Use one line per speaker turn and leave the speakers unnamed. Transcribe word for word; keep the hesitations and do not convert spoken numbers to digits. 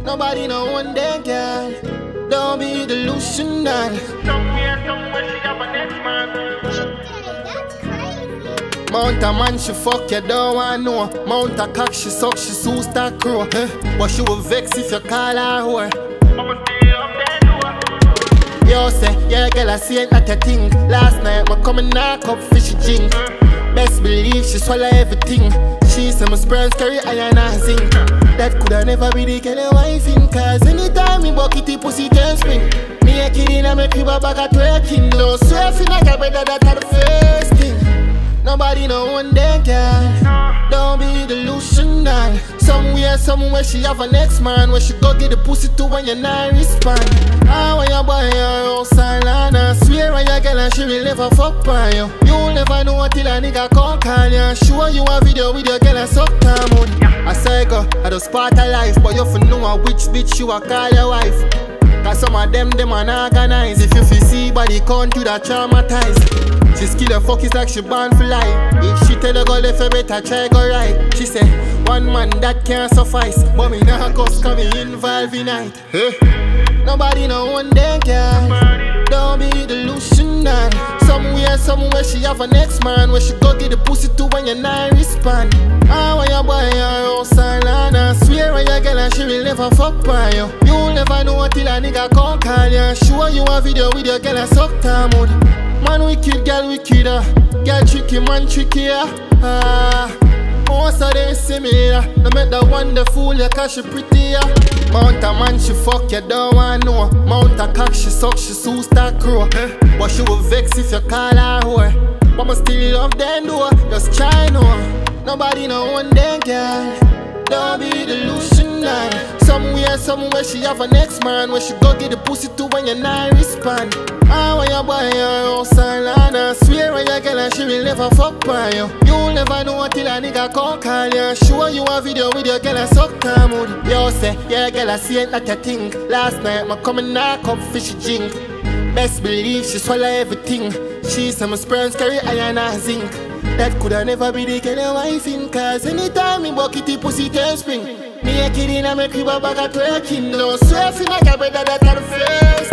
Nobody know one day, girl. Don't be delusional.
Somewhere, somewhere she have a next man.
That's crazy.
Mount a man she fuck you don't want know. Mount a cock she suck she so start crow. Eh? But she will vex if you call her whore.
Mama stay up there door.
Yo say, yeah girl I see it not a thing. Last night me come and knock up fishy jing. Best believe she swallow everything. She say my sperms carry iron and zinc. That coulda never be the girl wife in. Cause anytime me bucket the pussy turn spring. Me a kid in a make people back at twerking. No swerving like a better that are the first thing. Nobody know one day, girl. Don't be delusional. Somewhere, somewhere she have a next man. Where she go get the pussy to when you not respond. Ah, when you buy your house and I swear on your girl and she will never fuck by you. You'll never know until a nigga come call you. Show you a video with your girl and suck time on. I say go, I just part of life. But you for know which bitch you a call your wife. Cause some of them, them unorganized. If you feel see body count, you that traumatized. She skill her fuck is like she born for life. If she tell the girl if you better try go right. She say, one man that can't suffice. But me nah cause come me involved in night. Hey. Nobody know one day, girl. Don't be delusional. Somewhere, somewhere she have a next man. Where she go get the pussy to when you not respond. Ah, when you buy your house and I swear on your girl and she will never fuck by you. You'll never know until a nigga come call you. Show you a video with your girl and suck time out. Man wicked, girl wicked, uh. Girl tricky, man tricky, uh. Ah, most of them similar. No make the one the fool you cause she pretty, uh. Mount a man she fuck you don't want know. Mount a cock she suck she so start crow. Eh? But she will vex if you call her whore. But me still love them door, just try no. Nobody know one day, girl. Don't be delusional. Somewhere, somewhere she have a next man. Where she go get the pussy to when you not respond. Ah, when you buy your house and I swear on your girl and she will never fuck by you. You'll never know until a nigga come call you. Show you a video with your girl and suck time out. Yo say, yeah girl I see it not a thing. Last night me come and knock up fishy jing. Best believe she swallow everything. She say my sperms carry iron and zinc. That coulda never be the girl wife in. Cause anytime me bucket the pussy turn spring. Me a kid in a make people back at twerking. No swerving like a better that are the first.